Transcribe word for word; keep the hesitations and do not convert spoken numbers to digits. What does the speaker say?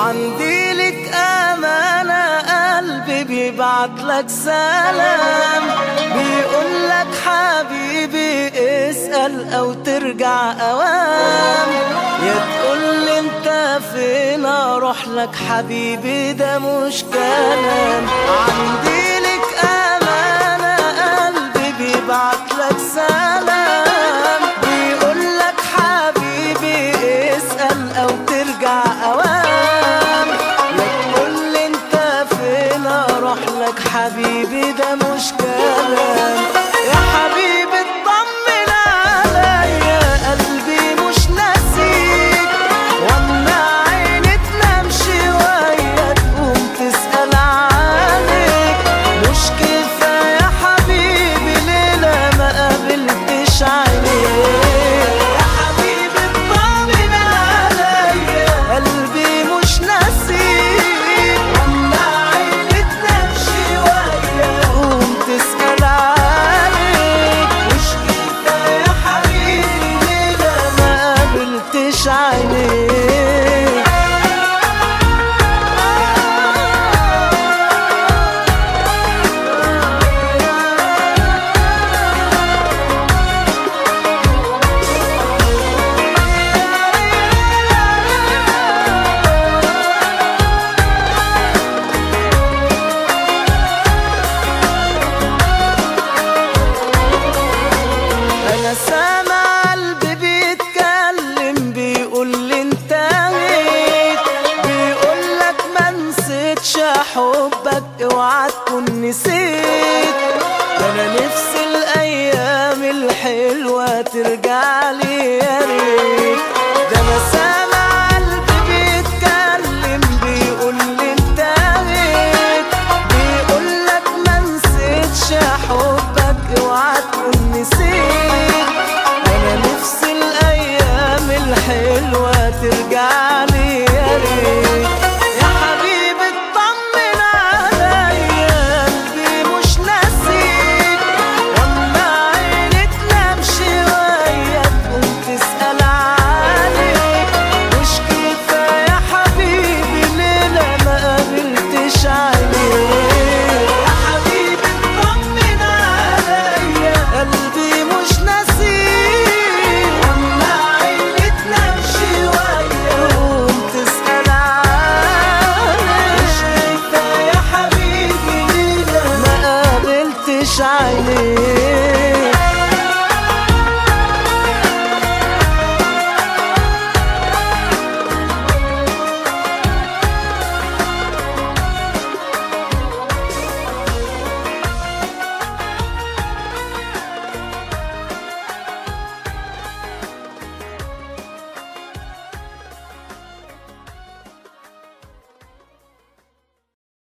عندي لك أمانة، قلبي بيبعتلك سلام، بيقولك حبيبي اسأل أو ترجع أوام، يا تقولي انت فين اروحلك حبيبي ده مش كلام. عندي لك أمانة، قلبي بيبعتلك سلام، بيقولك حبيبي اسأل أو ترجع أوام، يا تقولي انت فين اروحلك حبيبي ده مش كلام. يا حبيبي اطمن عليا، قلبي مش ناسيك، واما عيني تنام شوية تقوم تسأل عنك، مش كفاية حبيبي ليلة ما قابلتش عينيك. يا حبيبي اطمن عليا، قلبي مش ناسيك، واما عيني تنام شوية تقوم تسأل عنك، مش كفاية حبيبي ليلة ما قابلتش عينيك. أنا سامع قلبي بيتكلم، بيقولي انت غيت، بيقولك ما نسيتش حبك اوعى تكون نسيت، أنا نفسي الأيام الحلوة ترجعلي يا ريت. ده أنا سامع قلبي بيتكلم، بيقولي انت غيت، بيقولك ما نسيتش حبك اوعى تكون نسيت،